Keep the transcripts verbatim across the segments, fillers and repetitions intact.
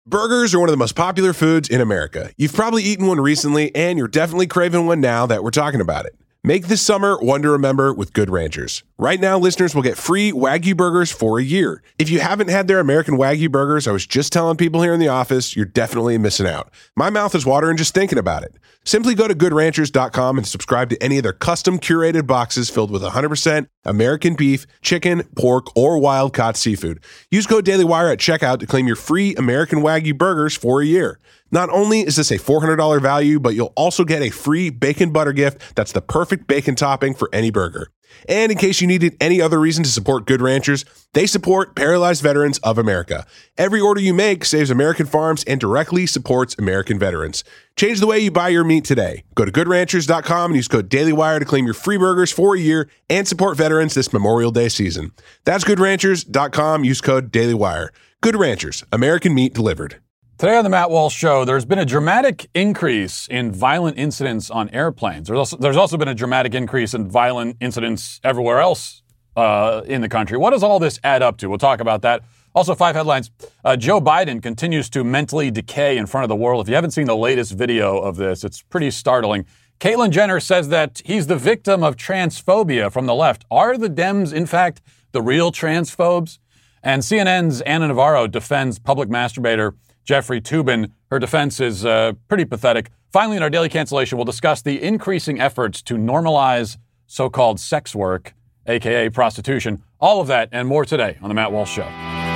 Burgers are one of the most popular foods in America. You've probably eaten one recently, and you're definitely craving one now that we're talking about it. Make this summer one to remember with Good Ranchers. Right now, listeners will get free Wagyu burgers for a year. If you haven't had their American Wagyu burgers, I was just telling people here in the office, you're definitely missing out. My mouth is watering just thinking about it. Simply go to good ranchers dot com and subscribe to any of their custom curated boxes filled with one hundred percent American beef, chicken, pork, or wild-caught seafood. Use code DailyWire at checkout to claim your free American Wagyu burgers for a year. Not only is this a four hundred dollars value, but you'll also get a free bacon butter gift that's the perfect bacon topping for any burger. And in case you needed any other reason to support Good Ranchers, they support Paralyzed Veterans of America. Every order you make saves American farms and directly supports American veterans. Change the way you buy your meat today. Go to good ranchers dot com and use code DailyWire to claim your free burgers for a year and support veterans this Memorial Day season. That's good ranchers dot com. Use code DailyWire. Good Ranchers, American meat delivered. Today on the Matt Walsh Show, there's been a dramatic increase in violent incidents on airplanes. There's also, there's also been a dramatic increase in violent incidents everywhere else uh, in the country. What does all this add up to? We'll talk about that. Also, five headlines. Uh, Joe Biden continues to mentally decay in front of the world. If you haven't seen the latest video of this, it's pretty startling. Caitlyn Jenner says that he's the victim of transphobia from the left. Are the Dems, in fact, the real transphobes? And C N N's Ana Navarro defends public masturbator Jeffrey Toobin. Her defense is uh, pretty pathetic. Finally, in our daily cancellation, we'll discuss the increasing efforts to normalize so-called sex work, a k a prostitution. All of that and more today on The Matt Walsh Show.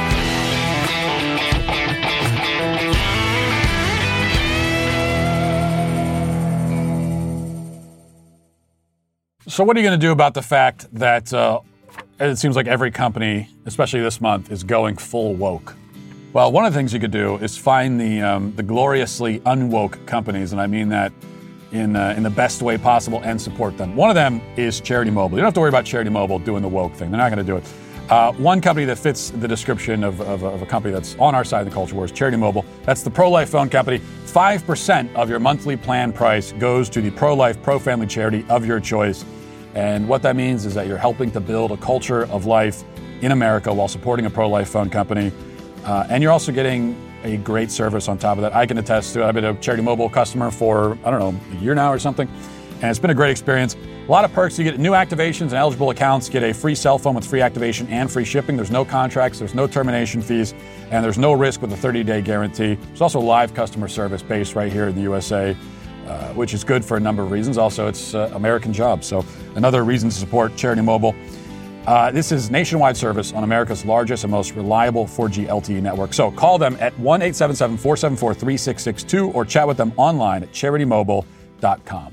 So what are you going to do about the fact that uh, it seems like every company, especially this month, is going full woke? Well, one of the things you could do is find the um, the gloriously unwoke companies, and I mean that in uh, in the best way possible, and support them. One of them is Charity Mobile. You don't have to worry about Charity Mobile doing the woke thing. They're not going to do it. Uh, one company that fits the description of, of, of a company that's on our side of the culture war is Charity Mobile. That's the pro-life phone company. five percent of your monthly plan price goes to the pro-life, pro-family charity of your choice. And what that means is that you're helping to build a culture of life in America while supporting a pro-life phone company. Uh, and you're also getting a great service on top of that. I can attest to it. I've been a Charity Mobile customer for, I don't know, a year now or something. And it's been a great experience. A lot of perks. You get new activations and eligible accounts. Get a free cell phone with free activation and free shipping. There's no contracts. There's no termination fees. And there's no risk with a thirty-day guarantee. There's also live customer service based right here in the U S A, uh, which is good for a number of reasons. Also, it's uh, American jobs. So another reason to support Charity Mobile. Uh, this is nationwide service on America's largest and most reliable four G L T E network. So call them at one eight seven seven, four seven four, three six six two or chat with them online at charity mobile dot com.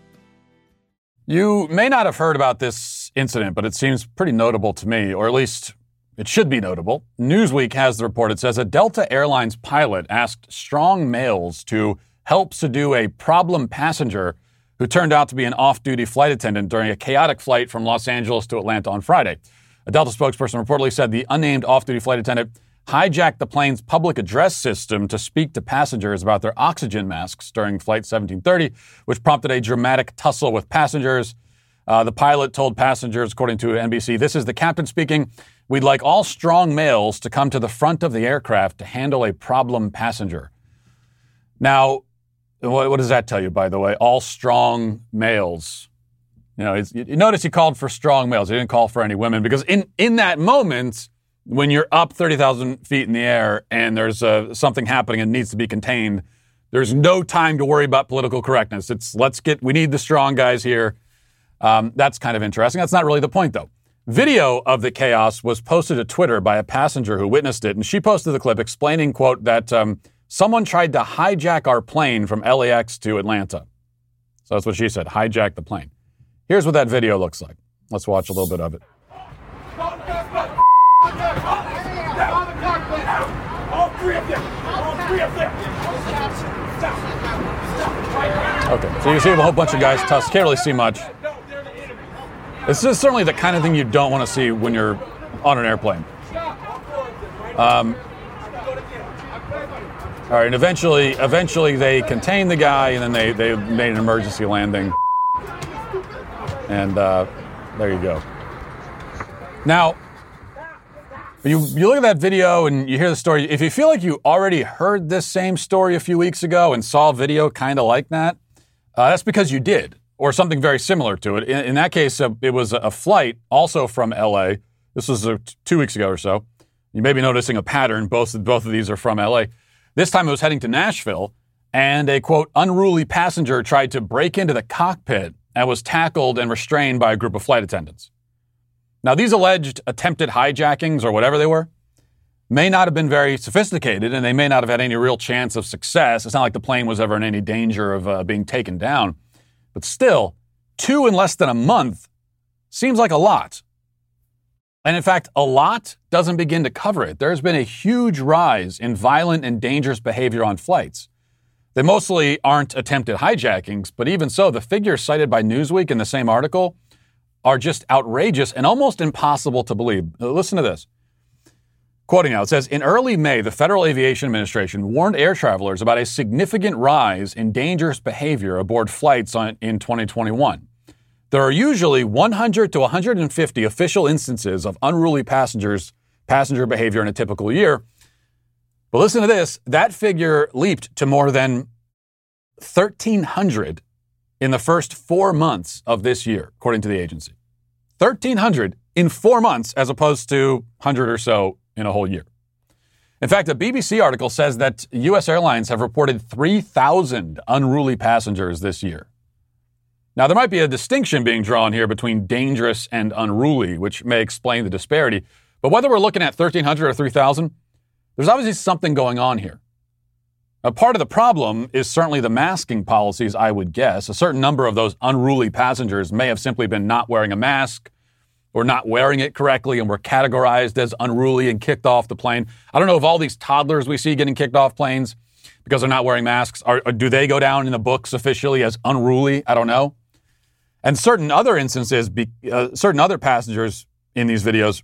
You may not have heard about this incident, but it seems pretty notable to me, or at least it should be notable. Newsweek has the report. It says a Delta Airlines pilot asked strong males to help subdue a problem passenger who turned out to be an off-duty flight attendant during a chaotic flight from Los Angeles to Atlanta on Friday. A Delta spokesperson reportedly said the unnamed off-duty flight attendant hijacked the plane's public address system to speak to passengers about their oxygen masks during Flight seventeen thirty, which prompted a dramatic tussle with passengers. Uh, the pilot told passengers, according to N B C, "This is the captain speaking. We'd like all strong males to come to the front of the aircraft to handle a problem passenger." Now, What, what does that tell you, by the way? All strong males. You know, it's, you notice he called for strong males. He didn't call for any women because in, in that moment, when you're up thirty thousand feet in the air and there's uh, something happening and needs to be contained, there's no time to worry about political correctness. It's let's get, we need the strong guys here. Um, that's kind of interesting. That's not really the point, though. Video of the chaos was posted to Twitter by a passenger who witnessed it, and she posted the clip explaining, quote, that um, someone tried to hijack our plane from L A X to Atlanta. So that's what she said, hijack the plane. Here's what that video looks like. Let's watch a little bit of it. Okay, so you see a whole bunch of guys tussle. Can't really see much. This is certainly the kind of thing you don't want to see when you're on an airplane. Um, all right, and eventually, eventually they contained the guy, and then they, they made an emergency landing. And uh, there you go. Now, But you, you look at that video and you hear the story. If you feel like you already heard this same story a few weeks ago and saw a video kind of like that, uh, that's because you did, or something very similar to it. In, in that case, uh, it was a flight also from L A. This was uh, two weeks ago or so. You may be noticing a pattern. Both, both of these are from L A. This time it was heading to Nashville, and a, quote, unruly passenger tried to break into the cockpit and was tackled and restrained by a group of flight attendants. Now, these alleged attempted hijackings, or whatever they were, may not have been very sophisticated, and they may not have had any real chance of success. It's not like the plane was ever in any danger of uh, being taken down. But still, two in less than a month seems like a lot. And in fact, a lot doesn't begin to cover it. There's been a huge rise in violent and dangerous behavior on flights. They mostly aren't attempted hijackings, but even so, the figures cited by Newsweek in the same article are just outrageous and almost impossible to believe. Listen to this. Quoting now, it says, in early May, the Federal Aviation Administration warned air travelers about a significant rise in dangerous behavior aboard flights on, in twenty twenty-one. There are usually one hundred to one hundred fifty official instances of unruly passengers, passenger behavior in a typical year. But listen to this. That figure leaped to more than thirteen hundred in the first four months of this year, according to the agency. thirteen hundred in four months as opposed to one hundred or so in a whole year. In fact, a B B C article says that U S airlines have reported three thousand unruly passengers this year. Now, there might be a distinction being drawn here between dangerous and unruly, which may explain the disparity. But whether we're looking at thirteen hundred or three thousand, there's obviously something going on here. A part of the problem is certainly the masking policies, I would guess. A certain number of those unruly passengers may have simply been not wearing a mask or not wearing it correctly and were categorized as unruly and kicked off the plane. I don't know if all these toddlers we see getting kicked off planes because they're not wearing masks, are, or do they go down in the books officially as unruly? I don't know. And certain other instances, be, uh, certain other passengers in these videos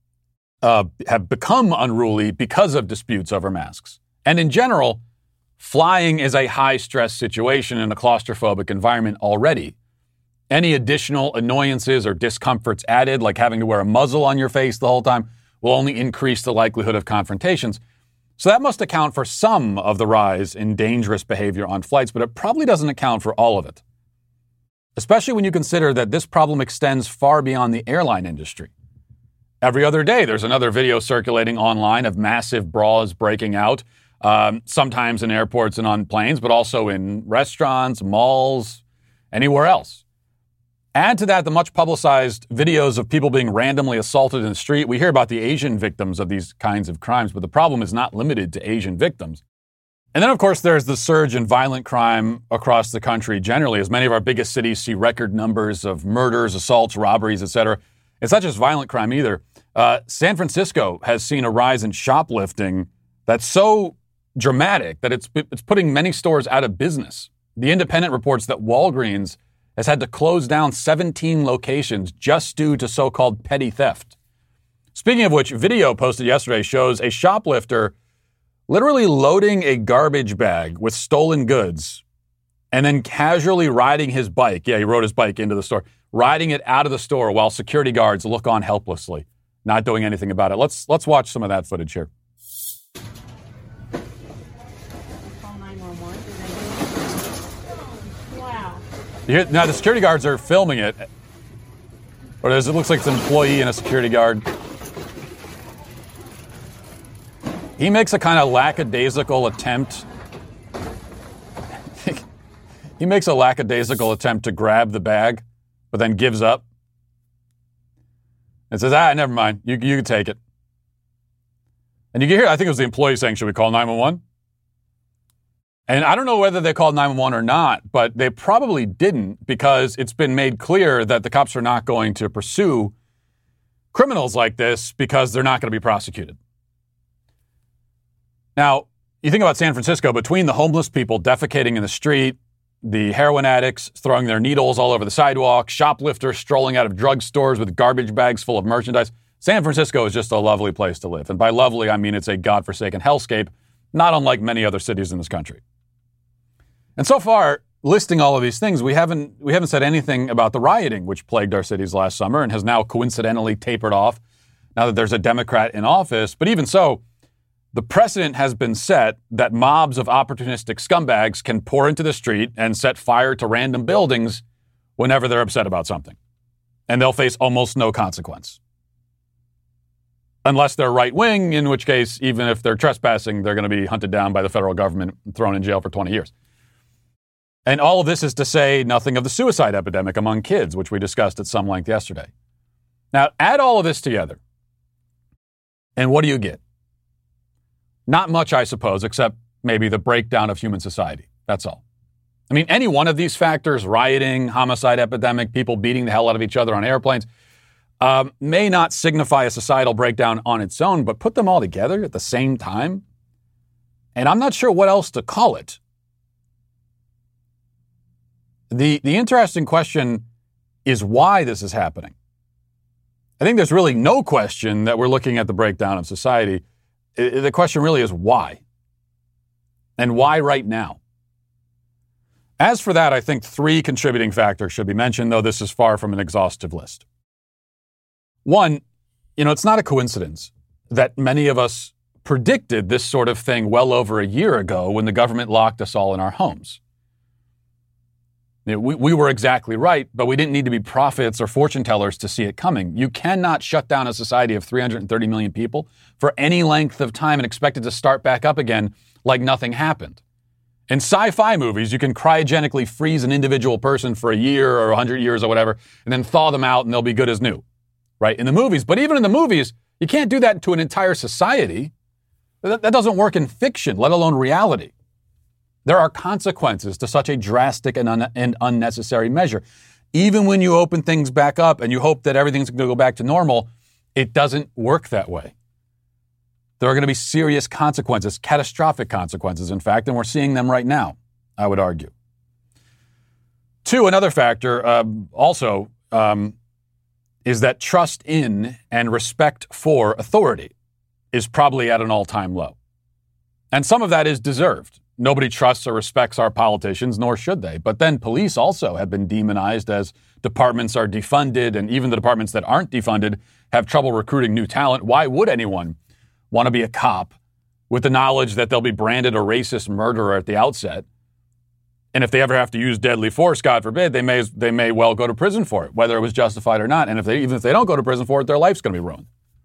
uh, have become unruly because of disputes over masks. And in general, flying is a high-stress situation in a claustrophobic environment already. Any additional annoyances or discomforts added, like having to wear a muzzle on your face the whole time, will only increase the likelihood of confrontations. So that must account for some of the rise in dangerous behavior on flights, but it probably doesn't account for all of it. Especially when you consider that this problem extends far beyond the airline industry. Every other day, there's another video circulating online of massive brawls breaking out. Um, sometimes in airports and on planes, but also in restaurants, malls, anywhere else. Add to that the much publicized videos of people being randomly assaulted in the street. We hear about the Asian victims of these kinds of crimes, but the problem is not limited to Asian victims. And then, of course, there's the surge in violent crime across the country generally, as many of our biggest cities see record numbers of murders, assaults, robberies, et cetera. It's not just violent crime either. Uh, San Francisco has seen a rise in shoplifting that's so dramatic that it's it's putting many stores out of business. The Independent reports that Walgreens has had to close down seventeen locations just due to so-called petty theft. Speaking of which, video posted yesterday shows a shoplifter literally loading a garbage bag with stolen goods and then casually riding his bike. Yeah, he rode his bike into the store, riding it out of the store while security guards look on helplessly, not doing anything about it. Let's let's watch some of that footage here. Here, now, the security guards are filming it. Or it looks like it's an employee and a security guard. He makes a kind of lackadaisical attempt. he makes a lackadaisical attempt to grab the bag, but then gives up. And says, ah, never mind. You, you can take it. And you can hear, I think it was the employee saying, should we call nine one one? And I don't know whether they called nine one one or not, but they probably didn't, because it's been made clear that the cops are not going to pursue criminals like this because they're not going to be prosecuted. Now, you think about San Francisco, between the homeless people defecating in the street, the heroin addicts throwing their needles all over the sidewalk, shoplifters strolling out of drugstores with garbage bags full of merchandise, San Francisco is just a lovely place to live. And by lovely, I mean it's a godforsaken hellscape, not unlike many other cities in this country. And so far, listing all of these things, we haven't we haven't said anything about the rioting which plagued our cities last summer and has now coincidentally tapered off now that there's a Democrat in office. But even so, the precedent has been set that mobs of opportunistic scumbags can pour into the street and set fire to random buildings whenever they're upset about something. And they'll face almost no consequence. Unless they're right-wing, in which case, even if they're trespassing, they're going to be hunted down by the federal government and thrown in jail for twenty years. And all of this is to say nothing of the suicide epidemic among kids, which we discussed at some length yesterday. Now, add all of this together, and what do you get? Not much, I suppose, except maybe the breakdown of human society. That's all. I mean, any one of these factors, rioting, homicide epidemic, people beating the hell out of each other on airplanes, um, may not signify a societal breakdown on its own, but put them all together at the same time, and I'm not sure what else to call it. The, the interesting question is why this is happening. I think there's really no question that we're looking at the breakdown of society. The question really is why? And why right now? As for that, I think three contributing factors should be mentioned, though this is far from an exhaustive list. One, you know, it's not a coincidence that many of us predicted this sort of thing well over a year ago when the government locked us all in our homes. You know, we, we were exactly right, but we didn't need to be prophets or fortune tellers to see it coming. You cannot shut down a society of three hundred thirty million people for any length of time and expect it to start back up again like nothing happened. In sci-fi movies, you can cryogenically freeze an individual person for a year or one hundred years or whatever, and then thaw them out and they'll be good as new, right? In the movies. But even in the movies, you can't do that to an entire society. That, that doesn't work in fiction, let alone reality. There are consequences to such a drastic and, un- and unnecessary measure. Even when you open things back up and you hope that everything's going to go back to normal, it doesn't work that way. There are going to be serious consequences, catastrophic consequences, in fact, and we're seeing them right now, I would argue. Two, another factor um, also um, is that trust in and respect for authority is probably at an all-time low. And some of that is deserved. Nobody trusts or respects our politicians, nor should they. But then police also have been demonized as departments are defunded, and even the departments that aren't defunded have trouble recruiting new talent. Why would anyone want to be a cop with the knowledge that they'll be branded a racist murderer at the outset? And if they ever have to use deadly force, God forbid, they may they may well go to prison for it, whether it was justified or not. And if they even if they don't go to prison for it, their life's going to be ruined.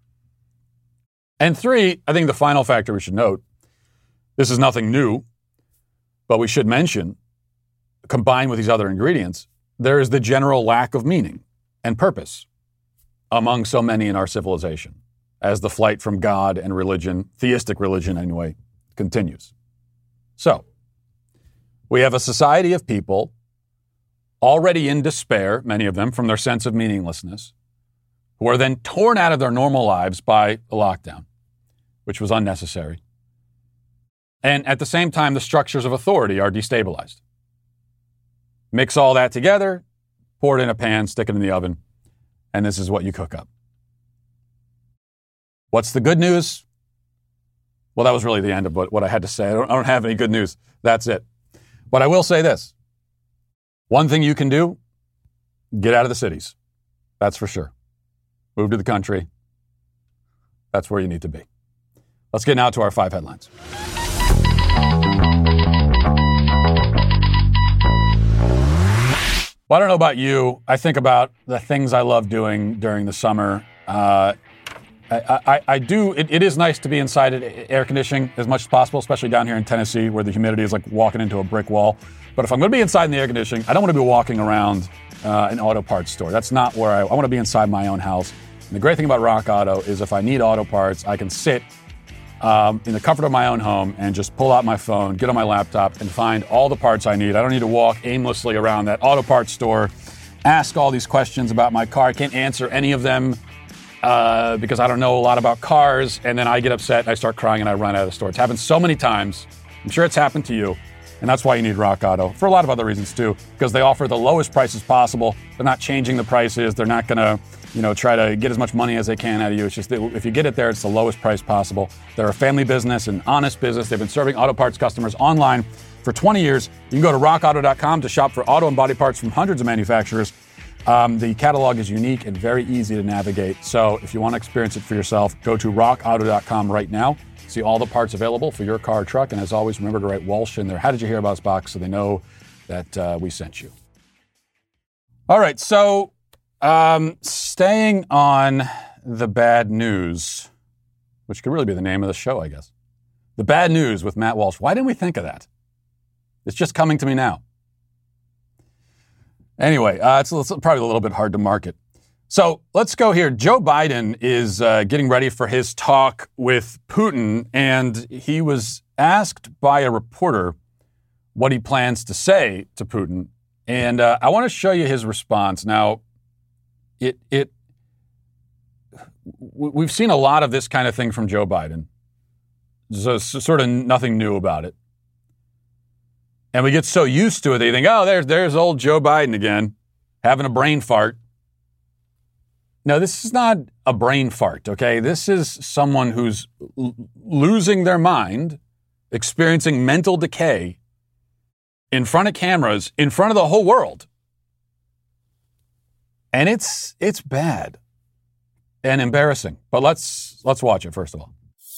And three, I think the final factor we should note, this is nothing new, but we should mention, combined with these other ingredients, there is the general lack of meaning and purpose among so many in our civilization, as the flight from God and religion, theistic religion anyway, continues. So, we have a society of people already in despair, many of them, from their sense of meaninglessness, who are then torn out of their normal lives by a lockdown, which was unnecessary. And at the same time, the structures of authority are destabilized. Mix all that together, pour it in a pan, stick it in the oven, and this is what you cook up. What's the good news? Well, that was really the end of what, what I had to say. I don't, I don't have any good news. That's it. But I will say this. One thing you can do, get out of the cities. That's for sure. Move to the country. That's where you need to be. Let's get now to our five headlines. Well, I don't know about you. I think about the things I love doing during the summer. Uh, I, I, I do. It, it is nice to be inside air conditioning as much as possible, especially down here in Tennessee where the humidity is like walking into a brick wall. But if I'm going to be inside in the air conditioning, I don't want to be walking around uh, an auto parts store. That's not where I, I want to be inside my own house. And the great thing about Rock Auto is if I need auto parts, I can sit um, in the comfort of my own home and just pull out my phone, get on my laptop, and find all the parts I need. I don't need to walk aimlessly around that auto parts store, ask all these questions about my car. I can't answer any of them uh, because I don't know a lot about cars, and then I get upset and I start crying and I run out of the store. It's happened so many times. I'm sure it's happened to you. And that's why you need Rock Auto, for a lot of other reasons too, because they offer the lowest prices possible. They're not changing the prices. They're not going to, you know, try to get as much money as they can out of you. It's just that if you get it there, it's the lowest price possible. They're a family business, an honest business. They've been serving auto parts customers online for twenty years. You can go to rock auto dot com to shop for auto and body parts from hundreds of manufacturers. Um, the catalog is unique and very easy to navigate. So if you want to experience it for yourself, go to rock auto dot com right now. See all the parts available for your car or truck. And as always, remember to write Walsh in their How Did You Hear About Us box so they know that uh, we sent you. All right, so um, staying on the bad news, which could really be the name of the show, I guess. The bad news with Matt Walsh. Why didn't we think of that? It's just coming to me now. Anyway, uh, it's, it's probably a little bit hard to market. So let's go here. Joe Biden is uh, getting ready for his talk with Putin, and he was asked by a reporter what he plans to say to Putin. And uh, I want to show you his response. Now, it it we've seen a lot of this kind of thing from Joe Biden. So sort of nothing new about it. And we get so used to it that you think, oh, there's, there's old Joe Biden again, having a brain fart. No, this is not a brain fart, okay? This is someone who's l- losing their mind, experiencing mental decay, in front of cameras, in front of the whole world. And it's it's bad and embarrassing. But let's let's watch it first of all.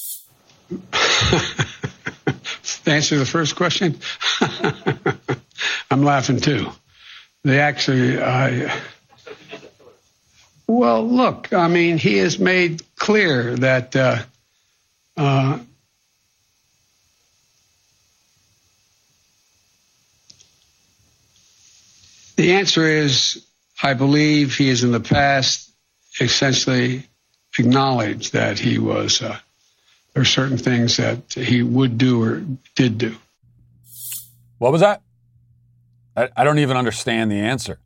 To answer the first question, I'm laughing too. They actually, I, well, look, I mean, he has made clear that uh, uh, the answer is, I believe he has in the past essentially acknowledged that he was, uh, there are certain things that he would do or did do. What was that? I, I don't even understand the answer.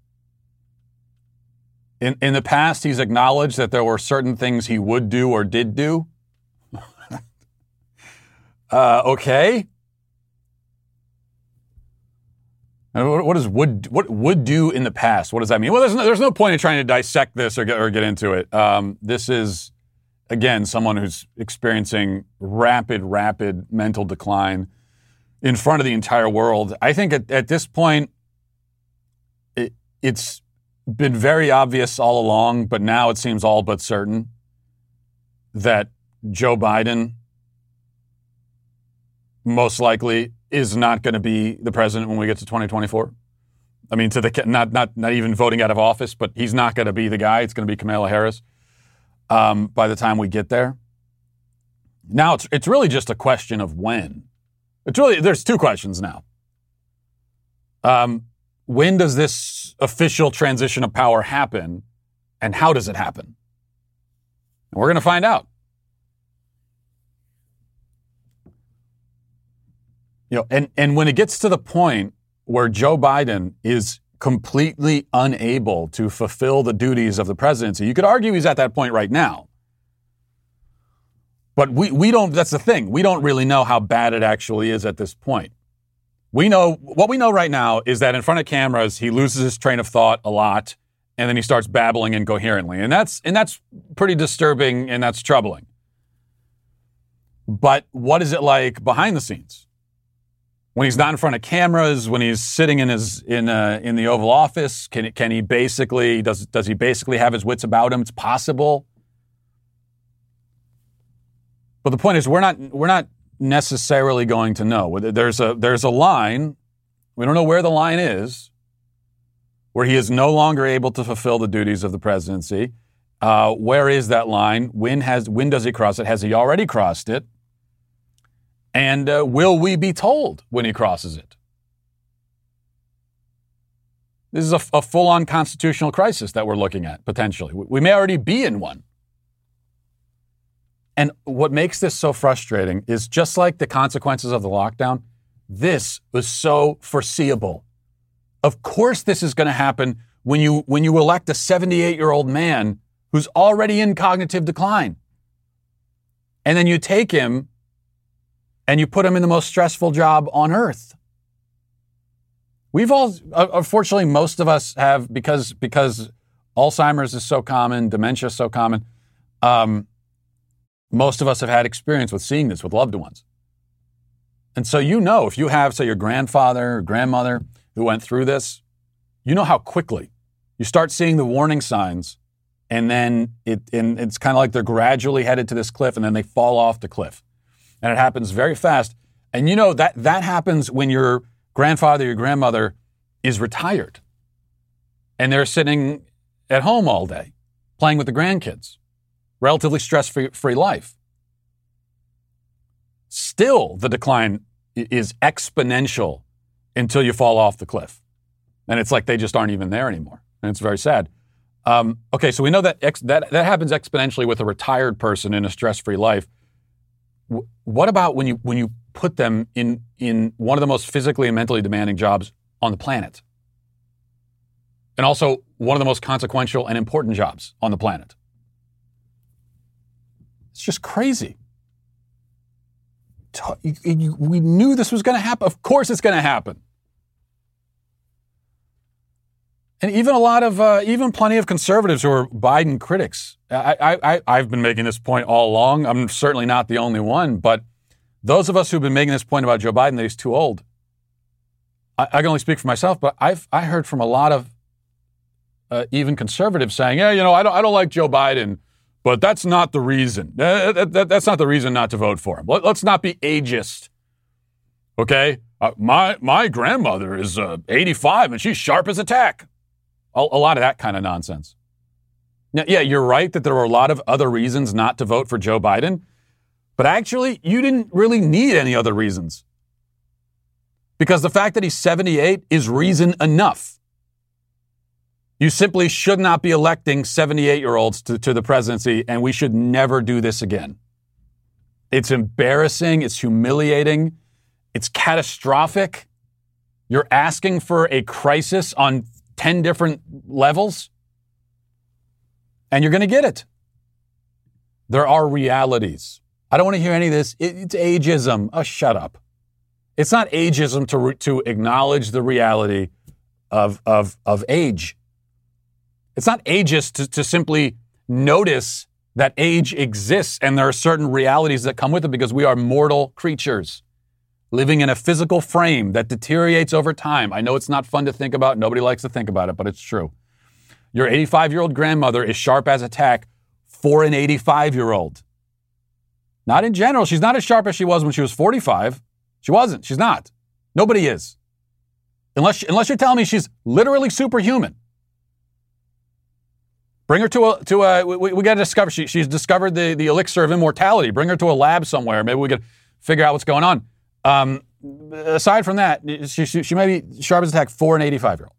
In in the past, he's acknowledged that there were certain things he would do or did do. uh, okay. What, what is would what would do in the past? What does that mean? Well, there's no, there's no point in trying to dissect this or get or get into it. Um, this is, again, someone who's experiencing rapid, rapid mental decline in front of the entire world. I think at, at this point, it, it's been very obvious all along, but now it seems all but certain that Joe Biden most likely is not going to be the president when we get to twenty twenty-four. I mean, to the not not not even voting out of office, but he's not going to be the guy. It's going to be Kamala Harris um, by the time we get there. Now it's it's really just a question of when. It's really there's two questions now. Um, when does this official transition of power happen, and how does it happen? And we're going to find out. You know, and, and when it gets to the point where Joe Biden is completely unable to fulfill the duties of the presidency, you could argue he's at that point right now. But we, we don't, that's the thing. We don't really know how bad it actually is at this point. We know, what we know right now is that in front of cameras, he loses his train of thought a lot, and then he starts babbling incoherently. And that's, and that's pretty disturbing, and that's troubling. But what is it like behind the scenes? When he's not in front of cameras, when he's sitting in his in uh, in the Oval Office, can can he basically does does he basically have his wits about him? It's possible, but the point is we're not we're not necessarily going to know. There's a there's a line, we don't know where the line is, where he is no longer able to fulfill the duties of the presidency. Uh, where is that line? When has when does he cross it? Has he already crossed it? And uh, will we be told when he crosses it? This is a, a full-on constitutional crisis that we're looking at, potentially. We may already be in one. And what makes this so frustrating is just like the consequences of the lockdown, this was so foreseeable. Of course this is going to happen when you when you elect a seventy-eight-year-old man who's already in cognitive decline. And then you take him and you put him in the most stressful job on earth. We've all, unfortunately, most of us have, because because Alzheimer's is so common, dementia is so common, um, most of us have had experience with seeing this with loved ones. And so you know, if you have, say, your grandfather or grandmother who went through this, you know how quickly You start seeing the warning signs, and then it and it's kind of like they're gradually headed to this cliff, and then they fall off the cliff. And it happens very fast. And you know that that happens when your grandfather, your grandmother is retired. And they're sitting at home all day, playing with the grandkids. Relatively stress-free free life. Still, the decline is exponential until you fall off the cliff. And it's like they just aren't even there anymore. And it's very sad. Um, okay, so we know that, ex- that that happens exponentially with a retired person in a stress-free life. W- what about when you when you put them in, in one of the most physically and mentally demanding jobs on the planet? And also one of the most consequential and important jobs on the planet. It's just crazy. We knew this was going to happen. Of course it's going to happen. And even a lot of, uh, even plenty of conservatives who are Biden critics. I, I, I've been making this point all along. I'm certainly not the only one, but those of us who've been making this point about Joe Biden that he's too old, I, I can only speak for myself, but I've I heard from a lot of uh, even conservatives saying, yeah, you know, I don't I don't like Joe Biden, but that's not the reason. Uh, that, that, that's not the reason not to vote for him. Let, let's not be ageist. Okay, uh, my my grandmother is uh, eighty-five and she's sharp as a tack. A, a lot of that kind of nonsense. Now, yeah, you're right that there were a lot of other reasons not to vote for Joe Biden, but actually, you didn't really need any other reasons. Because the fact that he's seventy-eight is reason enough. You simply should not be electing seventy-eight-year-olds to, to the presidency, and we should never do this again. It's embarrassing. It's humiliating. It's catastrophic. You're asking for a crisis on ten different levels, and you're going to get it. There are realities. I don't want to hear any of this. It, it's ageism. Oh, shut up. It's not ageism to re- to acknowledge the reality of, of, of age. It's not ageist to, to simply notice that age exists and there are certain realities that come with it because we are mortal creatures living in a physical frame that deteriorates over time. I know it's not fun to think about. Nobody likes to think about it, but it's true. Your eighty-five-year-old grandmother is sharp as a tack for an eighty-five-year-old. Not in general. She's not as sharp as she was when she was forty-five. She wasn't. She's not. Nobody is. Unless, unless you're telling me she's literally superhuman. Bring her to a, to a we, we got to discover, she, she's discovered the, the elixir of immortality. Bring her to a lab somewhere. Maybe we could figure out what's going on. Um, aside from that, she, she, she may be sharp as a tack for an eighty-five-year-old.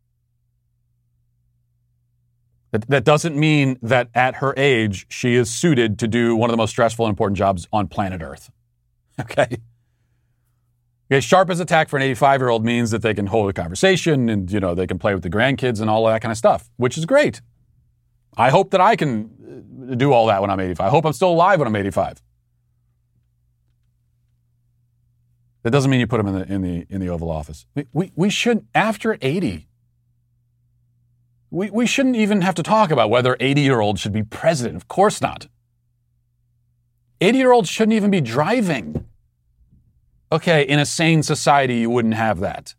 That, that doesn't mean that at her age, she is suited to do one of the most stressful and important jobs on planet Earth. Okay? Okay, sharp as a tack for an eighty-five-year-old means that they can hold a conversation and, you know, they can play with the grandkids and all of that kind of stuff, which is great. I hope that I can do all that when I'm eighty-five. I hope I'm still alive when I'm eighty-five. That doesn't mean you put them in the in the in the Oval Office. We we, we should, after eighty, we, we shouldn't even have to talk about whether eighty-year-olds should be president. Of course not. eighty-year-olds shouldn't even be driving. Okay, in a sane society, you wouldn't have that.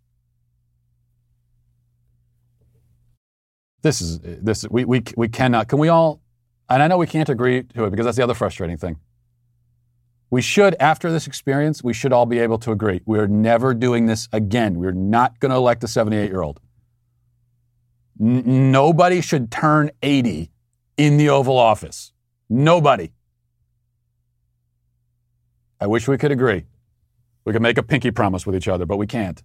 This is, this, we, we, we cannot, can we all, and I know we can't agree to it because that's the other frustrating thing. We should, after this experience, we should all be able to agree. We're never doing this again. We're not going to elect a seventy-eight-year-old. N- nobody should turn eighty in the Oval Office. Nobody. I wish we could agree. We could make a pinky promise with each other, but we can't.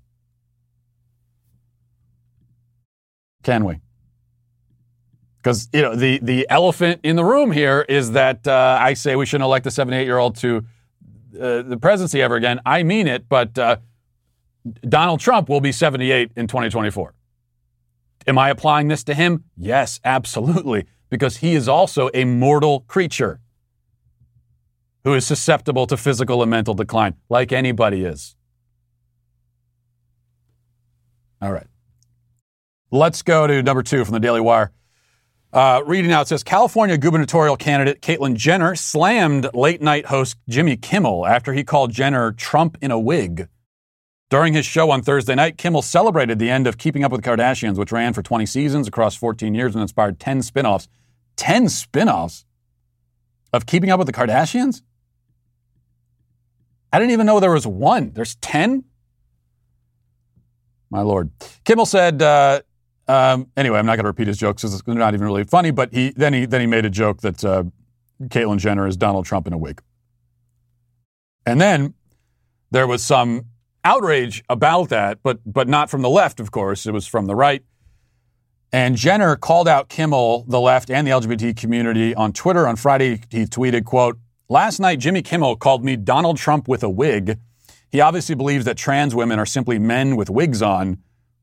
Can we? Because, you know, the, the elephant in the room here is that uh, I say we shouldn't elect a seventy-eight-year-old to uh, the presidency ever again. I mean it, but uh, Donald Trump will be seventy-eight in twenty twenty-four. Am I applying this to him? Yes, absolutely, because he is also a mortal creature who is susceptible to physical and mental decline, like anybody is. All right. Let's go to number two from the Daily Wire. Uh, reading out, it says, California gubernatorial candidate Caitlyn Jenner slammed late-night host Jimmy Kimmel after he called Jenner Trump in a wig. During his show on Thursday night, Kimmel celebrated the end of Keeping Up with the Kardashians, which ran for twenty seasons across fourteen years and inspired ten spinoffs. ten spinoffs of Keeping Up with the Kardashians? I didn't even know there was one. There's ten? My Lord. Kimmel said, uh, um, anyway, I'm not going to repeat his jokes because they're not even really funny, but he then he then he made a joke that uh, Caitlyn Jenner is Donald Trump in a wig. And then there was some outrage about that, but but not from the left, of course. It was from the right. And Jenner called out Kimmel, the left, and the L G B T community on Twitter on Friday. He tweeted, quote, "Last night, Jimmy Kimmel called me Donald Trump with a wig. He obviously believes that trans women are simply men with wigs on."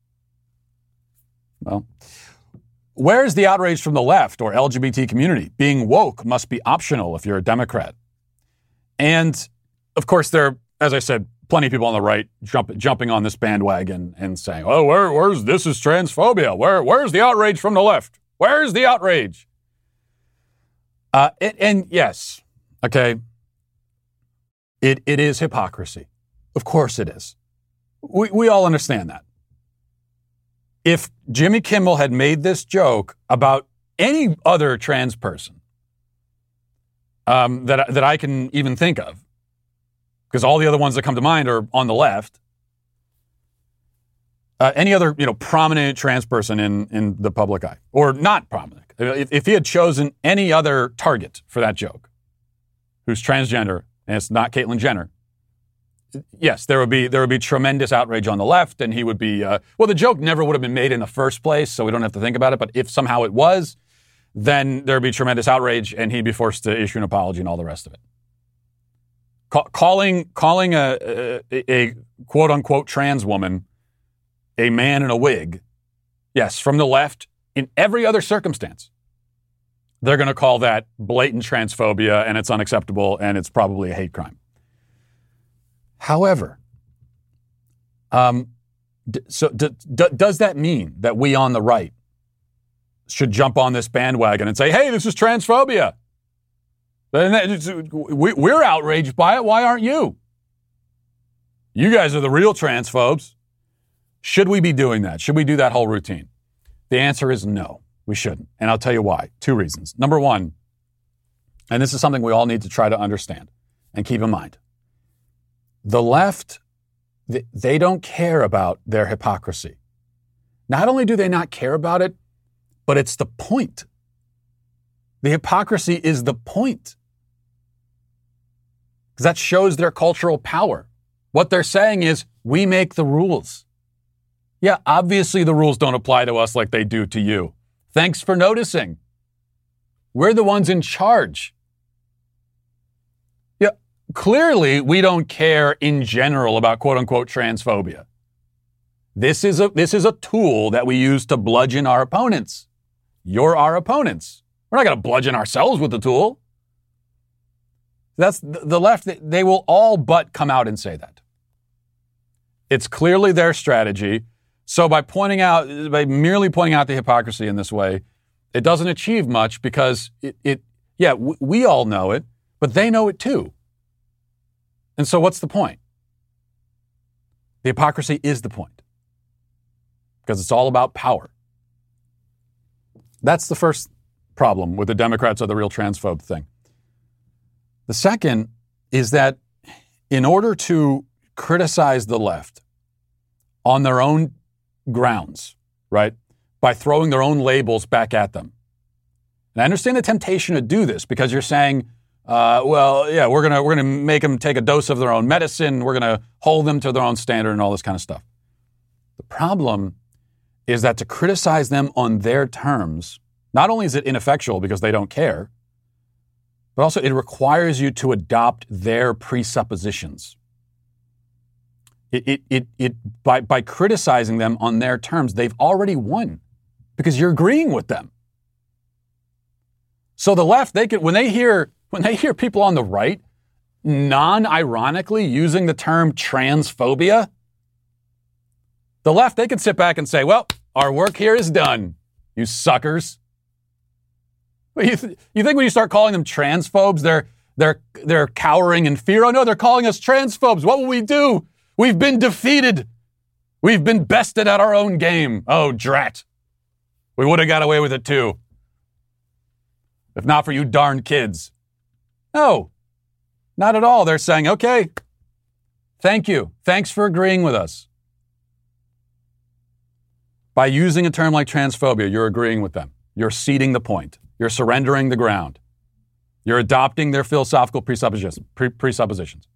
Well, where's the outrage from the left or L G B T community? Being woke must be optional if you're a Democrat. And, of course, there are, as I said, plenty of people on the right jump, jumping on this bandwagon and saying, oh, where, where's this is transphobia? Where, where's the outrage from the left? Where's the outrage? Uh, and, and yes, okay, it it is hypocrisy. Of course it is. We we all understand that. If Jimmy Kimmel had made this joke about any other trans person um, that that I can even think of, because all the other ones that come to mind are on the left, uh, any other you know prominent trans person in in the public eye, or not prominent, if, if he had chosen any other target for that joke, who's transgender and it's not Caitlyn Jenner, yes, there would be there would be tremendous outrage on the left, and he would be uh, well. The joke never would have been made in the first place, so we don't have to think about it. But if somehow it was, then there would be tremendous outrage, and he'd be forced to issue an apology and all the rest of it. Ca- calling calling a, a, a quote unquote trans woman a man in a wig, yes, from the left, in every other circumstance, they're going to call that blatant transphobia, and it's unacceptable, and it's probably a hate crime. However, um, d- so d- d- does that mean that we on the right should jump on this bandwagon and say, hey, this is transphobia? We're outraged by it. Why aren't you? You guys are the real transphobes. Should we be doing that? Should we do that whole routine? The answer is no, we shouldn't. And I'll tell you why. Two reasons. Number one, and this is something we all need to try to understand and keep in mind. The left, they don't care about their hypocrisy. Not only do they not care about it, but it's the point. The hypocrisy is the point. Because that shows their cultural power. What they're saying is, we make the rules. Yeah, obviously the rules don't apply to us like they do to you. Thanks for noticing. We're the ones in charge. Yeah, clearly we don't care in general about quote-unquote transphobia. This is a this is a tool that we use to bludgeon our opponents. You're our opponents. We're not going to bludgeon ourselves with the tool. That's the left. They will all but come out and say that. It's clearly their strategy. So by pointing out, by merely pointing out the hypocrisy in this way, it doesn't achieve much because it, it yeah, w- we all know it, but they know it too. And so what's the point? The hypocrisy is the point because it's all about power. That's the first problem with the Democrats are the real transphobe thing. The second is that in order to criticize the left on their own grounds, right, by throwing their own labels back at them. And I understand the temptation to do this because you're saying, uh, well, yeah, we're gonna we're gonna make them take a dose of their own medicine. We're gonna hold them to their own standard and all this kind of stuff. The problem is that to criticize them on their terms, not only is it ineffectual because they don't care, but also it requires you to adopt their presuppositions. It, it, it, it, by, by criticizing them on their terms, they've already won because you're agreeing with them. So the left, they can, when they hear, when they hear people on the right non-ironically using the term transphobia, the left, they can sit back and say, well, our work here is done, you suckers. You, th- you think when you start calling them transphobes, they're, they're, they're cowering in fear? Oh no, they're calling us transphobes. What will we do? We've been defeated. We've been bested at our own game. Oh, drat. We would have got away with it too. If not for you darn kids. No, not at all. They're saying, okay, thank you. Thanks for agreeing with us. By using a term like transphobia, you're agreeing with them. You're ceding the point. You're surrendering the ground. You're adopting their philosophical presuppositions. Pre- presuppositions.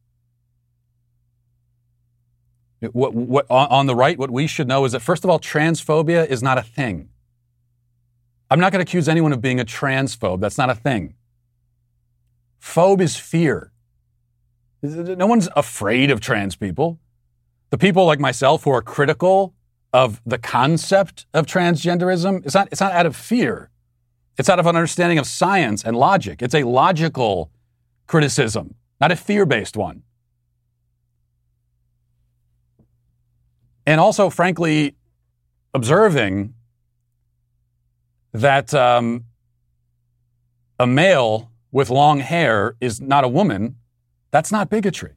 What, what, on the right, what we should know is that, first of all, transphobia is not a thing. I'm not going to accuse anyone of being a transphobe. That's not a thing. Phobe is fear. No one's afraid of trans people. The people like myself who are critical of the concept of transgenderism, it's not, it's not out of fear. It's out of an understanding of science and logic. It's a logical criticism, not a fear-based one. And also, frankly, observing that um, a male with long hair is not a woman, that's not bigotry.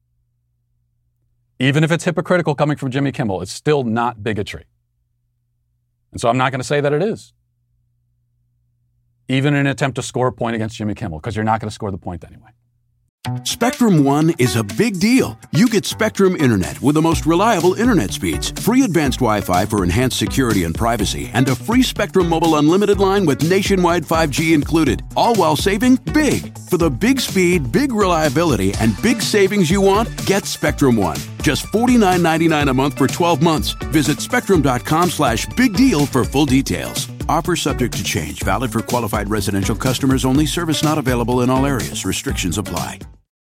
Even if it's hypocritical coming from Jimmy Kimmel, it's still not bigotry. And so I'm not going to say that it is. Even in an attempt to score a point against Jimmy Kimmel, because you're not going to score the point anyway. Spectrum One is a big deal. You get Spectrum Internet with the most reliable internet speeds, free advanced Wi-Fi for enhanced security and privacy, and a free Spectrum Mobile Unlimited line with nationwide five G included, all while saving big. For the big speed, big reliability, and big savings you want, get Spectrum One. Just forty-nine ninety-nine a month for twelve months. Visit spectrum.com slash big deal for full details. Offer subject to change. Valid for qualified residential customers only. Service not available in all areas. Restrictions apply.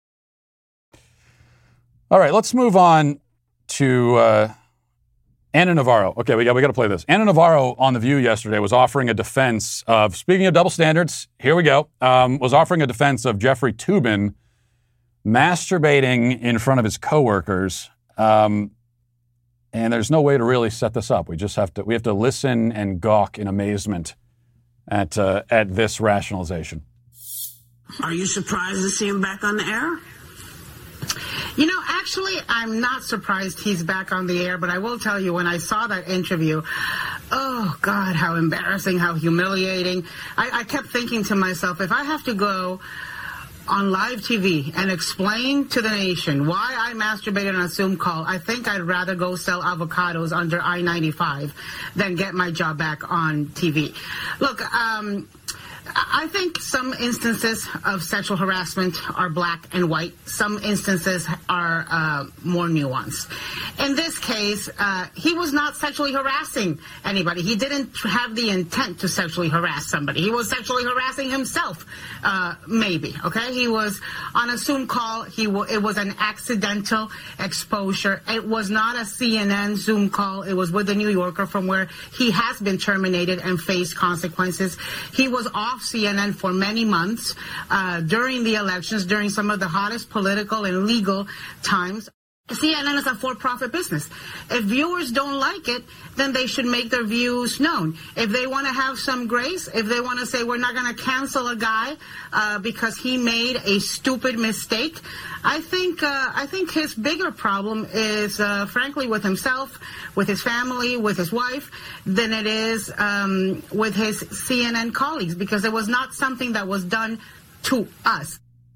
All right, let's move on to uh, Ana Navarro. Okay, we got we got to play this. Ana Navarro on The View yesterday was offering a defense of, speaking of double standards, here we go, um, was offering a defense of Jeffrey Toobin masturbating in front of his coworkers. Um, and there's no way to really set this up. We just have to we have to listen and gawk in amazement at uh, at this rationalization. Are you surprised to see him back on the air? You know, actually, I'm not surprised he's back on the air, but I will tell you, when I saw that interview, oh, God, how embarrassing, how humiliating. I, I kept thinking to myself, if I have to go on live T V and explain to the nation why I masturbated on a Zoom call, I think I'd rather go sell avocados under I ninety-five than get my job back on T V. Look, um... I think some instances of sexual harassment are black and white. Some instances are uh, more nuanced. In this case, uh, he was not sexually harassing anybody. He didn't have the intent to sexually harass somebody. He was sexually harassing himself, uh, maybe, okay? He was on a Zoom call. He w- It was an accidental exposure. It was not a C N N Zoom call. It was with the New Yorker, from where he has been terminated and faced consequences. He was off C N N for many months uh, during the elections, during some of the hottest political and legal times. C N N is a for-profit business. If viewers don't like it, then they should make their views known. If they want to have some grace, if they want to say we're not going to cancel a guy uh, because he made a stupid mistake, I think uh, I think his bigger problem is, uh, frankly, with himself, with his family, with his wife, than it is um, with his C N N colleagues, because it was not something that was done to us.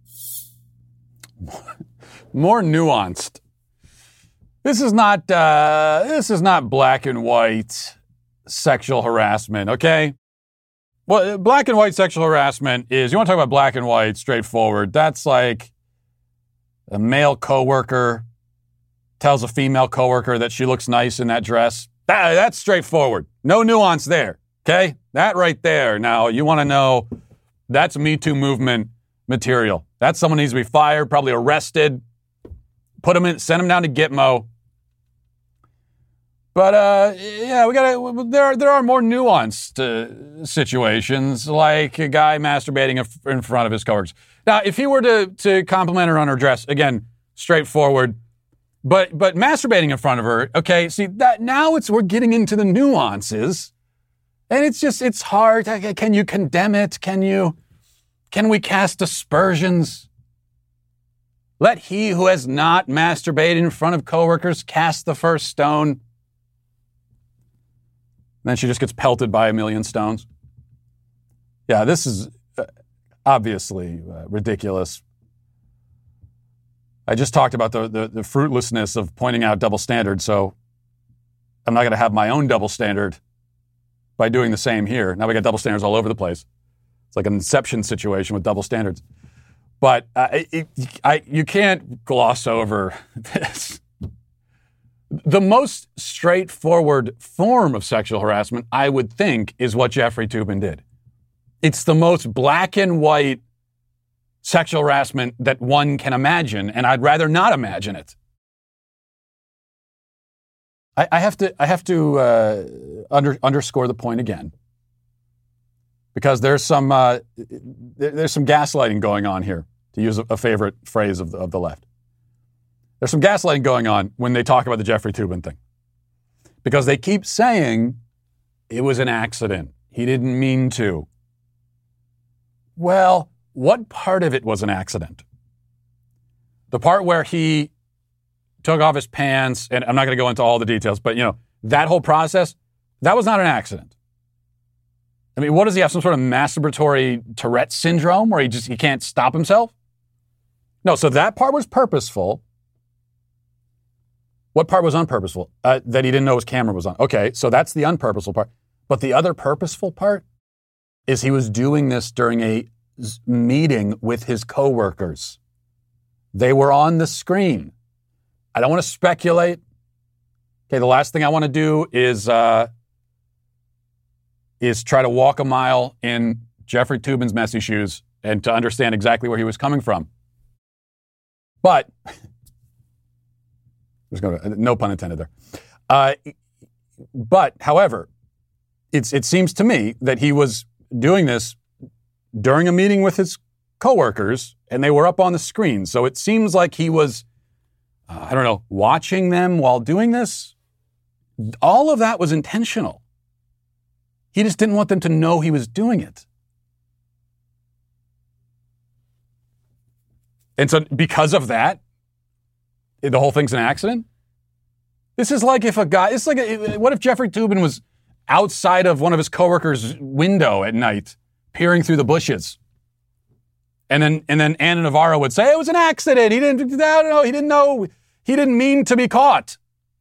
More nuanced. This is not uh, this is not black and white sexual harassment, okay? Well, black and white sexual harassment is, you want to talk about black and white, straightforward. That's like a male coworker tells a female coworker that she looks nice in that dress. That, that's straightforward. No nuance there, okay? That right there. Now, you want to know, that's Me Too movement material. That's someone needs to be fired, probably arrested. Put him in, send him down to Gitmo. But uh, yeah, we got there. There are more nuanced uh, situations, like a guy masturbating in front of his coworkers. Now, if he were to to compliment her on her dress, again, straightforward. But but masturbating in front of her, okay. See that now it's we're getting into the nuances, and it's just it's hard. Can you condemn it? Can you? Can we cast aspersions? Let he who has not masturbated in front of coworkers cast the first stone. And then she just gets pelted by a million stones. Yeah, this is obviously uh, ridiculous. I just talked about the, the, the fruitlessness of pointing out double standards, so I'm not going to have my own double standard by doing the same here. Now we got double standards all over the place. It's like an Inception situation with double standards. But uh, it, I, you can't gloss over this. The most straightforward form of sexual harassment, I would think, is what Jeffrey Toobin did. It's the most black and white sexual harassment that one can imagine, and I'd rather not imagine it. I, I have to, I have to uh, under, underscore the point again, because there's some, uh, there's some gaslighting going on here, to use a, a favorite phrase of the, of the left. There's some gaslighting going on when they talk about the Jeffrey Toobin thing, because they keep saying it was an accident. He didn't mean to. Well, what part of it was an accident? The part where he took off his pants, and I'm not going to go into all the details, but, you know, that whole process, that was not an accident. I mean, what does he have, some sort of masturbatory Tourette syndrome where he just, he can't stop himself? No, so that part was purposeful. What part was unpurposeful? Uh, that he didn't know his camera was on. Okay, so that's the unpurposeful part. But the other purposeful part is he was doing this during a meeting with his coworkers. They were on the screen. I don't want to speculate. Okay, the last thing I want to do is uh, is try to walk a mile in Jeffrey Toobin's messy shoes and to understand exactly where he was coming from. But there's gonna, no pun intended there. Uh, but, however, it's it seems to me that he was doing this during a meeting with his coworkers, and they were up on the screen. So it seems like he was, uh, I don't know, watching them while doing this. All of that was intentional. He just didn't want them to know he was doing it. And so because of that, the whole thing's an accident? This is like if a guy, it's like, a, what if Jeffrey Toobin was outside of one of his coworkers' window at night, peering through the bushes. And then and then Anna Navarro would say, it was an accident. He didn't, I don't know, he didn't know, he didn't mean to be caught.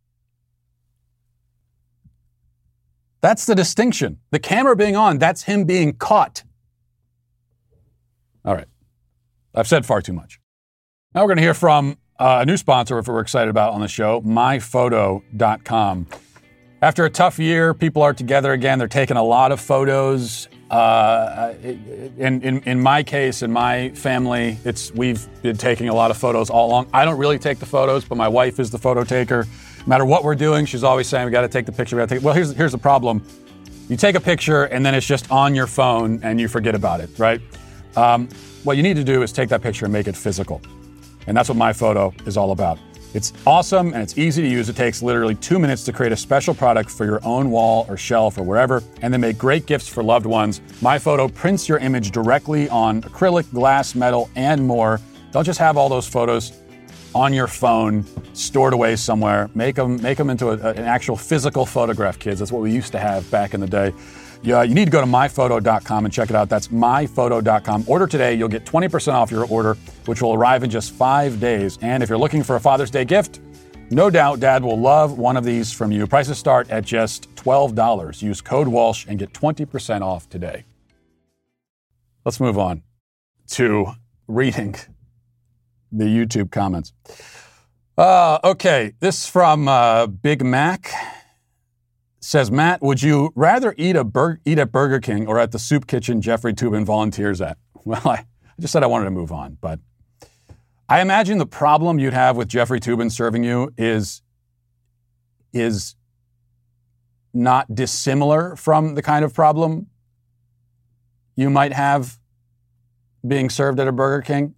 That's the distinction. The camera being on, that's him being caught. All right. I've said far too much. Now we're going to hear from uh, a new sponsor, if we're excited about on the show, my photo dot com. After a tough year, people are together again. They're taking a lot of photos. Uh, in, in in my case, in my family, it's we've been taking a lot of photos all along. I don't really take the photos, but my wife is the photo taker. No matter what we're doing, she's always saying, we got to take the picture. We got to take. Well, here's here's the problem. You take a picture and then it's just on your phone and you forget about it, right? Um, what you need to do is take that picture and make it physical. And that's what My Photo is all about. It's awesome and it's easy to use. It takes literally two minutes to create a special product for your own wall or shelf or wherever, and then make great gifts for loved ones. My Photo prints your image directly on acrylic, glass, metal, and more. Don't just have all those photos on your phone, stored away somewhere. Make them, make them into a, a, an actual physical photograph, kids. That's what we used to have back in the day. Yeah, you need to go to my photo dot com and check it out. That's my photo dot com. Order today. You'll get twenty percent off your order, which will arrive in just five days. And if you're looking for a Father's Day gift, no doubt Dad will love one of these from you. Prices start at just twelve dollars. Use code Walsh and get twenty percent off today. Let's move on to reading the YouTube comments. Uh, okay, this from uh, Big Mac. Says, Matt, would you rather eat a bur- eat at Burger King or at the soup kitchen Jeffrey Toobin volunteers at? Well, I, I just said I wanted to move on, but I imagine the problem you'd have with Jeffrey Toobin serving you is, is not dissimilar from the kind of problem you might have being served at a Burger King.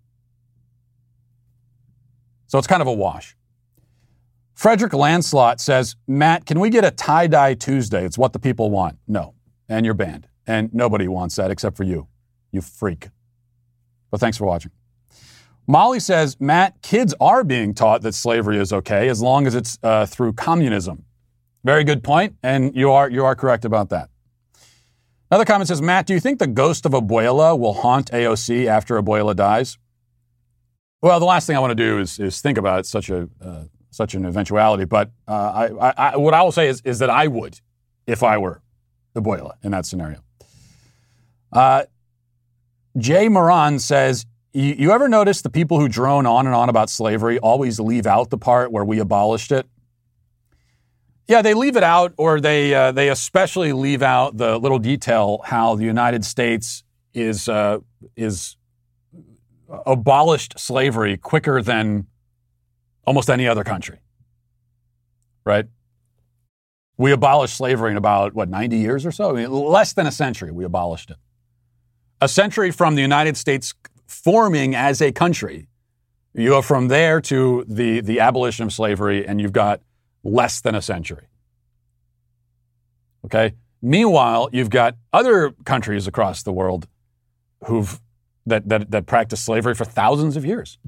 So it's kind of a wash. Frederick Lancelot says, Matt, can we get a tie-dye Tuesday? It's what the people want. No. And you're banned. And nobody wants that except for you. You freak. But thanks for watching. Molly says, Matt, kids are being taught that slavery is okay as long as it's uh, through communism. Very good point, and you are you are correct about that. Another comment says, Matt, do you think the ghost of Abuela will haunt A O C after Abuela dies? Well, the last thing I want to do is is think about it, such a uh, such an eventuality. But uh, I, I, what I will say is is that I would, if I were Abuela in that scenario. Uh, Jay Moran says, you, you ever notice the people who drone on and on about slavery always leave out the part where we abolished it? Yeah, they leave it out, or they uh, they especially leave out the little detail how the United States is uh, is abolished slavery quicker than almost any other country. Right? We abolished slavery in about, what, ninety years or so? I mean, less than a century we abolished it. A century from the United States forming as a country. You go from there to the, the abolition of slavery, and you've got less than a century. Okay? Meanwhile, you've got other countries across the world who've that that that practice slavery for thousands of years.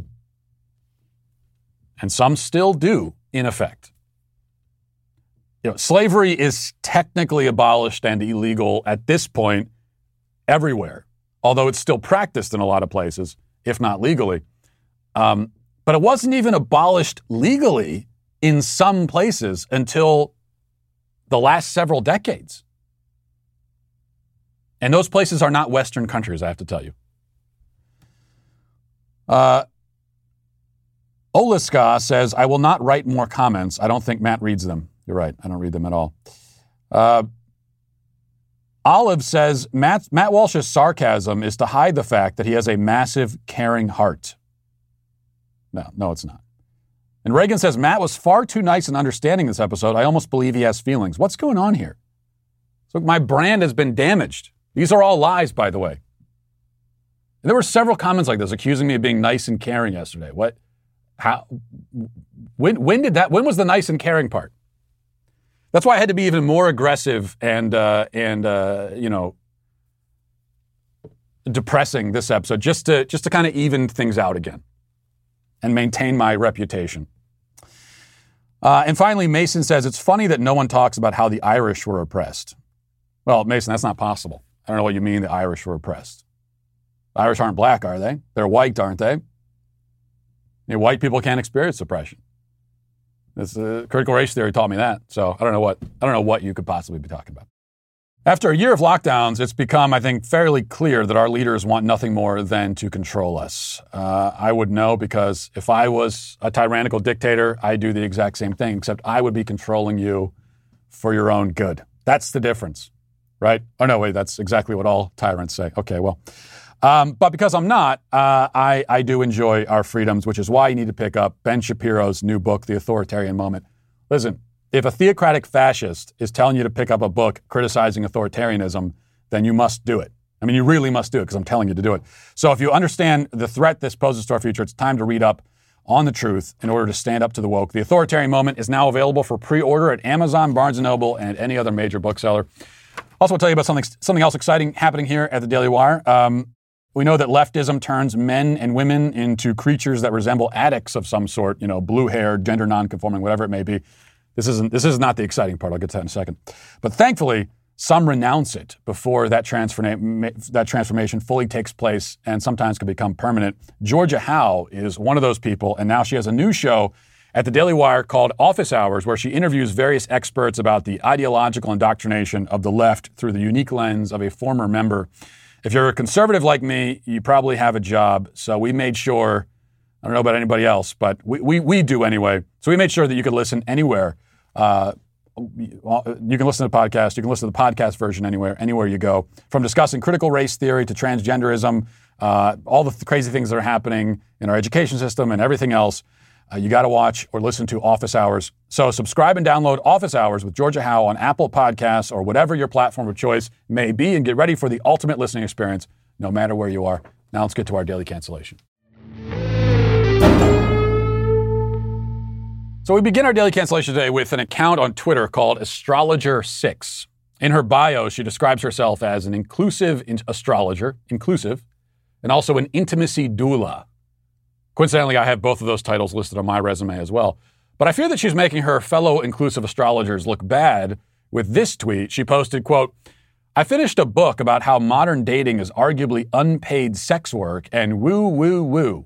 And some still do, in effect. You know, slavery is technically abolished and illegal at this point everywhere, although it's still practiced in a lot of places, if not legally. Um, but it wasn't even abolished legally in some places until the last several decades. And those places are not Western countries, I have to tell you. Uh, Oliska says, I will not write more comments. I don't think Matt reads them. You're right. I don't read them at all. Uh, Olive says, Matt, Matt Walsh's sarcasm is to hide the fact that he has a massive, caring heart. No, no, it's not. And Reagan says, Matt was far too nice and understanding this episode. I almost believe he has feelings. What's going on here? So my brand has been damaged. These are all lies, by the way. And there were several comments like this accusing me of being nice and caring yesterday. What? How? When? When did that? When was the nice and caring part? That's why I had to be even more aggressive and uh, and uh, you know depressing this episode just to just to kind of even things out again and maintain my reputation. Uh, and finally, Mason says, it's funny that no one talks about how the Irish were oppressed. Well, Mason, that's not possible. I don't know what you mean the Irish were oppressed. The Irish aren't black, are they? They're white, aren't they? You know, white people can't experience oppression. This uh, critical race theory taught me that. So I don't know what I don't know what you could possibly be talking about. After a year of lockdowns, it's become, I think, fairly clear that our leaders want nothing more than to control us. Uh, I would know because if I was a tyrannical dictator, I'd do the exact same thing, except I would be controlling you for your own good. That's the difference, right? Oh, no, wait, that's exactly what all tyrants say. Okay, well, um, but because I'm not, uh, I, I do enjoy our freedoms, which is why you need to pick up Ben Shapiro's new book, The Authoritarian Moment. Listen, if a theocratic fascist is telling you to pick up a book criticizing authoritarianism, then you must do it. I mean, you really must do it because I'm telling you to do it. So if you understand the threat this poses to our future, it's time to read up on the truth in order to stand up to the woke. The Authoritarian Moment is now available for pre-order at Amazon, Barnes and Noble, and any other major bookseller. Also, I'll tell you about something something else exciting happening here at the Daily Wire. Um, we know that leftism turns men and women into creatures that resemble addicts of some sort, you know, blue hair, gender non-conforming, whatever it may be. This isn't, this is not the exciting part. I'll get to that in a second. But thankfully, some renounce it before that, transforma- that transformation fully takes place and sometimes can become permanent. Georgia Howe is one of those people, and now she has a new show at the Daily Wire called Office Hours, where she interviews various experts about the ideological indoctrination of the left through the unique lens of a former member. If you're a conservative like me, you probably have a job. So we made sure, I don't know about anybody else, but we, we, we do anyway. So we made sure that you could listen anywhere. Uh, you can listen to the podcast. You can listen to the podcast version anywhere, anywhere you go. From discussing critical race theory to transgenderism, uh, all the th- crazy things that are happening in our education system and everything else, uh, you got to watch or listen to Office Hours. So subscribe and download Office Hours with Georgia Howe on Apple Podcasts or whatever your platform of choice may be, and get ready for the ultimate listening experience, no matter where you are. Now let's get to our daily cancellation. So we begin our daily cancellation today with an account on Twitter called Astrologer six. In her bio, she describes herself as an inclusive astrologer, inclusive, and also an intimacy doula. Coincidentally, I have both of those titles listed on my resume as well. But I fear that she's making her fellow inclusive astrologers look bad with this tweet. She posted, quote, "I finished a book about how modern dating is arguably unpaid sex work and woo, woo, woo."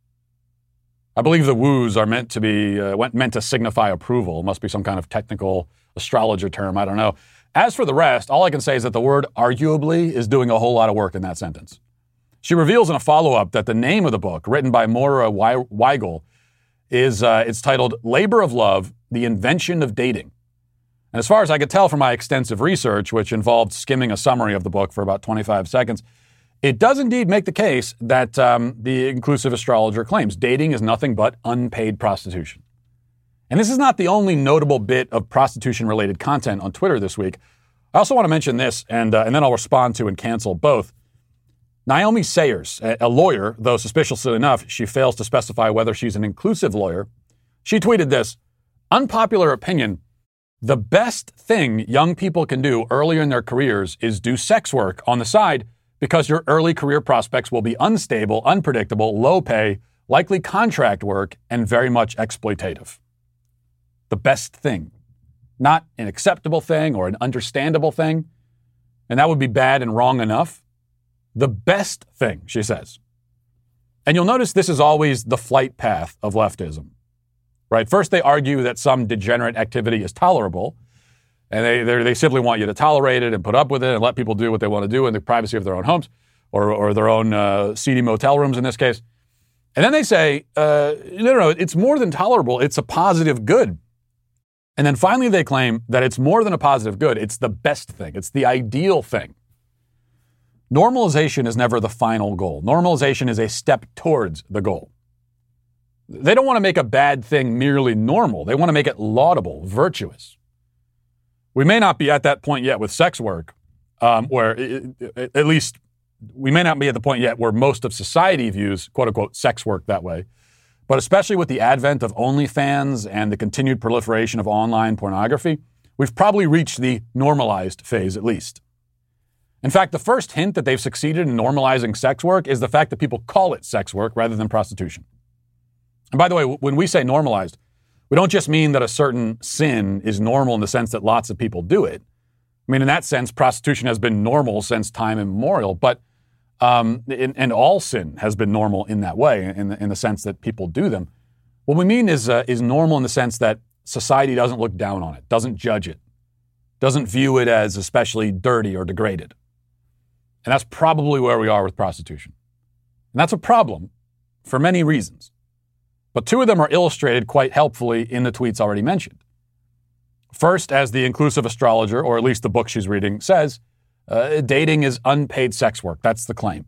I believe the woos are meant to be, uh, meant to signify approval. It must be some kind of technical astrologer term. I don't know. As for the rest, all I can say is that the word arguably is doing a whole lot of work in that sentence. She reveals in a follow-up that the name of the book, written by Moira Weigel, is uh, it's titled Labor of Love, The Invention of Dating. And as far as I could tell from my extensive research, which involved skimming a summary of the book for about twenty-five seconds, it does indeed make the case that um, the inclusive astrologer claims dating is nothing but unpaid prostitution. And this is not the only notable bit of prostitution-related content on Twitter this week. I also want to mention this, and uh, and then I'll respond to and cancel both. Naomi Sayers, a lawyer, though suspiciously enough, she fails to specify whether she's an inclusive lawyer. She tweeted this, "Unpopular opinion, the best thing young people can do earlier in their careers is do sex work on the side because your early career prospects will be unstable, unpredictable, low pay, likely contract work, and very much exploitative." The best thing, not an acceptable thing or an understandable thing, and that would be bad and wrong enough. The best thing, she says. And you'll notice this is always the flight path of leftism, right? First, they argue that some degenerate activity is tolerable, and they they simply want you to tolerate it and put up with it and let people do what they want to do in the privacy of their own homes or, or their own uh, seedy motel rooms in this case. And then they say, uh, no, no, no, it's more than tolerable. It's a positive good. And then finally they claim that it's more than a positive good. It's the best thing. It's the ideal thing. Normalization is never the final goal. Normalization is a step towards the goal. They don't want to make a bad thing merely normal. They want to make it laudable, virtuous. We may not be at that point yet with sex work, um, where it, it, at least we may not be at the point yet where most of society views, quote unquote, sex work that way. But especially with the advent of OnlyFans and the continued proliferation of online pornography, we've probably reached the normalized phase at least. In fact, the first hint that they've succeeded in normalizing sex work is the fact that people call it sex work rather than prostitution. And by the way, when we say normalized, we don't just mean that a certain sin is normal in the sense that lots of people do it. I mean, in that sense, prostitution has been normal since time immemorial, but um, in, and all sin has been normal in that way, in the, in the sense that people do them. What we mean is uh, is normal in the sense that society doesn't look down on it, doesn't judge it, doesn't view it as especially dirty or degraded. And that's probably where we are with prostitution. And that's a problem for many reasons. But two of them are illustrated quite helpfully in the tweets already mentioned. First, as the inclusive astrologer, or at least the book she's reading, says, uh, dating is unpaid sex work. That's the claim.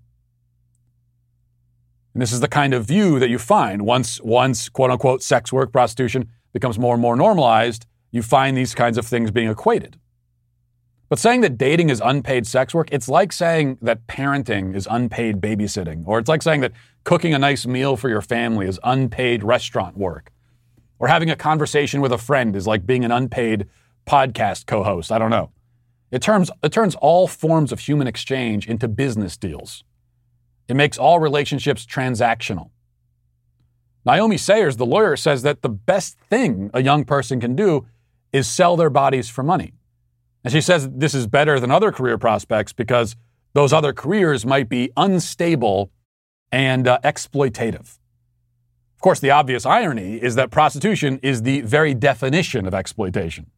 And this is the kind of view that you find once, once quote-unquote, sex work, prostitution becomes more and more normalized, you find these kinds of things being equated. But saying that dating is unpaid sex work, it's like saying that parenting is unpaid babysitting, or it's like saying that cooking a nice meal for your family is unpaid restaurant work, or having a conversation with a friend is like being an unpaid podcast co-host. I don't know. It turns, it turns all forms of human exchange into business deals. It makes all relationships transactional. Naomi Sayers, the lawyer, says that the best thing a young person can do is sell their bodies for money. And she says this is better than other career prospects because those other careers might be unstable and uh, exploitative. Of course, the obvious irony is that prostitution is the very definition of exploitation.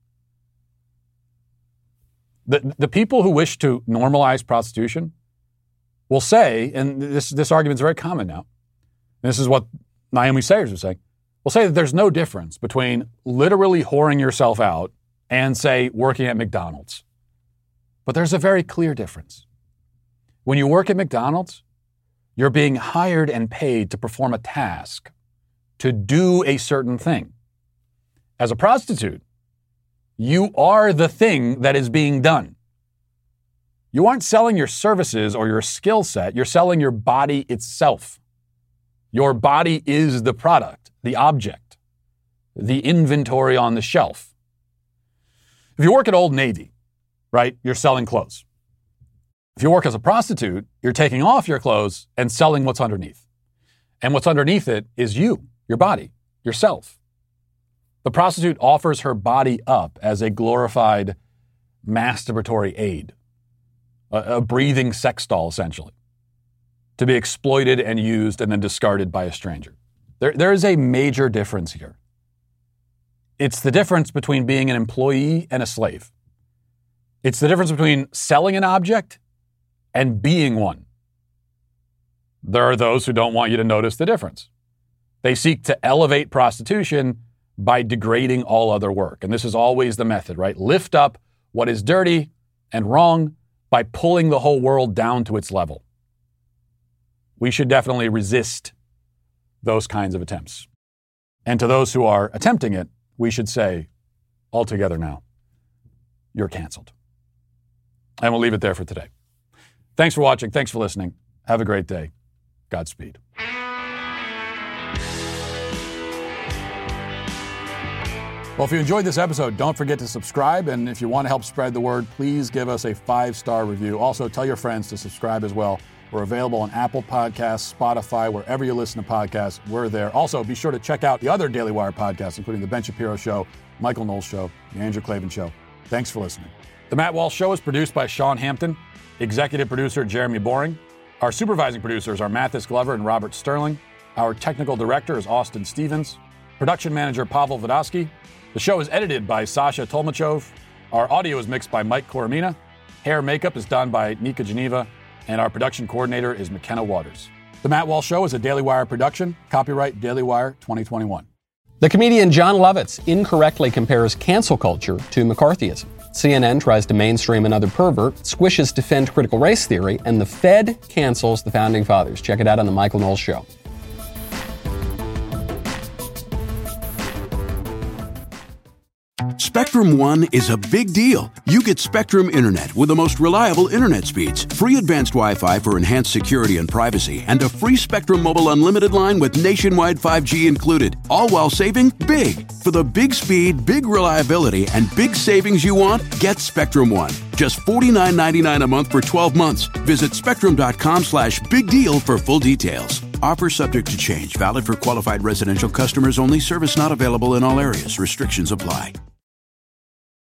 The, the people who wish to normalize prostitution will say, and this, this argument is very common now, and this is what Naomi Sayers was saying, will say that there's no difference between literally whoring yourself out and, say, working at McDonald's. But there's a very clear difference. When you work at McDonald's, you're being hired and paid to perform a task, to do a certain thing. As a prostitute, you are the thing that is being done. You aren't selling your services or your skill set, you're selling your body itself. Your body is the product, the object, the inventory on the shelf. If you work at Old Navy, right, you're selling clothes. If you work as a prostitute, you're taking off your clothes and selling what's underneath. And what's underneath it is you, your body, yourself. The prostitute offers her body up as a glorified masturbatory aid, a, a breathing sex doll, essentially, to be exploited and used and then discarded by a stranger. There, there is a major difference here. It's the difference between being an employee and a slave. It's the difference between selling an object and being one. There are those who don't want you to notice the difference. They seek to elevate prostitution by degrading all other work. And this is always the method, right? Lift up what is dirty and wrong by pulling the whole world down to its level. We should definitely resist those kinds of attempts. And to those who are attempting it, we should say, all together now, you're canceled. And we'll leave it there for today. Thanks for watching. Thanks for listening. Have a great day. Godspeed. Well, if you enjoyed this episode, don't forget to subscribe. And if you want to help spread the word, please give us a five-star review. Also, tell your friends to subscribe as well. We're available on Apple Podcasts, Spotify, wherever you listen to podcasts. We're there. Also, be sure to check out the other Daily Wire podcasts, including The Ben Shapiro Show, Michael Knowles Show, The Andrew Klavan Show. Thanks for listening. The Matt Walsh Show is produced by Sean Hampton, executive producer Jeremy Boring. Our supervising producers are Mathis Glover and Robert Sterling. Our technical director is Austin Stevens. Production manager Pavel Vodosky. The show is edited by Sasha Tolmachov. Our audio is mixed by Mike Coromina. Hair makeup is done by Nika Geneva. And our production coordinator is McKenna Waters. The Matt Walsh Show is a Daily Wire production. Copyright Daily Wire twenty twenty-one. The comedian John Lovitz incorrectly compares cancel culture to McCarthyism. C N N tries to mainstream another pervert, Squishes defend critical race theory, and the Fed cancels the Founding Fathers. Check it out on The Michael Knowles Show. Spectrum One is a big deal. You get Spectrum Internet with the most reliable internet speeds, free advanced Wi-Fi for enhanced security and privacy, and a free Spectrum Mobile Unlimited line with nationwide five G included, all while saving big. For the big speed, big reliability, and big savings you want, get Spectrum One. Just forty-nine ninety-nine a month for twelve months. Visit spectrum.com slash big deal for full details. Offer subject to change. Valid for qualified residential customers only. Service not available in all areas. Restrictions apply.